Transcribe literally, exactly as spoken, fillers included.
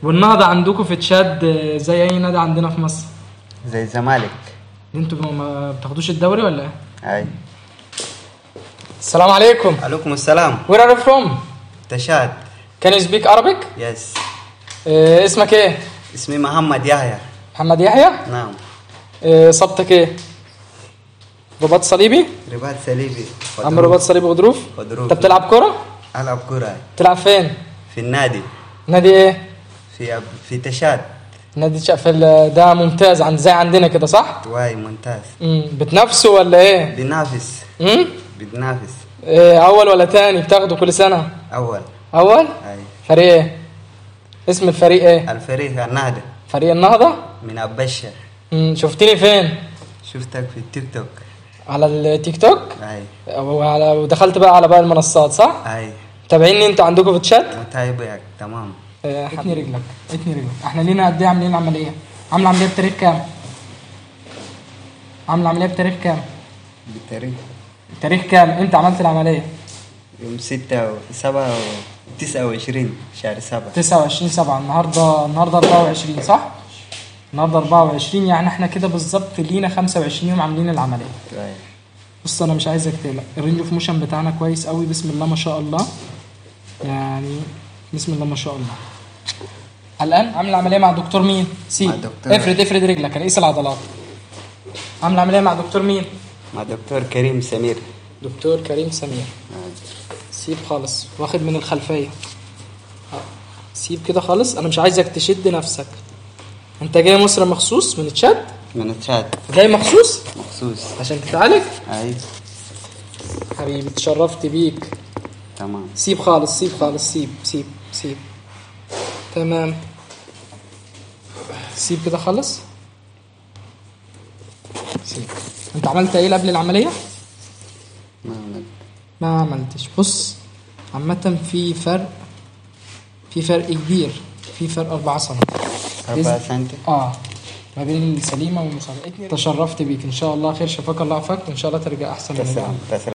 والنهضه عندكم في تشاد زي اي نادي عندنا في مصر؟ زي الزمالك. انتوا ما بتاخدوش الدوري ولا ايه؟ اي. السلام عليكم. عليكم السلام. Where are you from? تشاد. Can you speak Arabic? يس. إيه اسمك ايه؟ اسمي محمد يحيى. محمد يحيى؟ نعم. إيه صبتك ايه؟ رباط صليبي؟ رباط صليبي. عم رباط صليبي غضروف؟ غضروف. انت بتلعب كرة؟ العب كرة. بتلعب فين؟ في النادي. نادي ايه؟ في في تشاد. نادي شقفل. ده ممتاز عند زي عندنا كده صح؟ واي ممتاز. امم بتنافسوا ولا ايه؟ بننافس. امم بننافس. إيه اول ولا تاني بتاخدوا كل سنة؟ اول. اول؟ اي. فريق ايه؟ اسم الفريق ايه؟ الفريق النهضة. فريق النهضة؟ من أبشة. امم شفتني فين؟ شفتك في التيك توك. على التيك توك؟ اي. وعلى ودخلت بقى على باقي المنصات صح؟ اي. تابعيني انتوا عندكم في تشات؟ متابعك تمام. اه اتني رجلك اتني رجلك. احنا لينا قد ايه عاملين عمليه؟ عامله عمليه بتاريخ كام؟ عامله عمليه بتاريخ كام؟ بالتاريخ. تاريخ كام انت عملت العمليه؟ يوم ستة و سبعة و تسعة وعشرين شهر سبعة. تسعة وعشرين سبعة. النهارده النهارده أربعة وعشرين صح؟ النهارده أربعة وعشرين يعني احنا كده بالظبط لينا خمسة وعشرين يوم عاملين العمليه. طيب. بص انا مش عايزك تقلق، الرينج اوف موشن بتاعنا كويس قوي بسم الله ما شاء الله. يعني بسم الله ما شاء الله. الان عامل عمليه مع دكتور مين؟ سيب مع دكتور. افرد افرد رجلك قيس العضلات. عامل عمليه مع دكتور مين؟ مع دكتور كريم سمير. دكتور كريم سمير. سيب خالص واخد من الخلفيه. سيب كده خالص. انا مش عايزك تشد نفسك. انت جاي مصر مخصوص من تشاد؟ من تشاد. جاي مخصوص مخصوص عشان تتعالج؟ اي. حبيبي اتشرفت بيك. تمام. سيب خالص سيب خالص سيب سيب سيب. تمام. سيب كده خالص. سيب. انت عملت ايه قبل العمليه؟ ما عملت. ما عملتش. بص عامه في فرق في فرق كبير. في فرق أربعة سنتي. أربعة سنتي. اه ما بين السليمه والمصابه. تشرفت بيك ان شاء الله خير. شفاك الله عافاك وان شاء الله ترجع احسن من تسلم.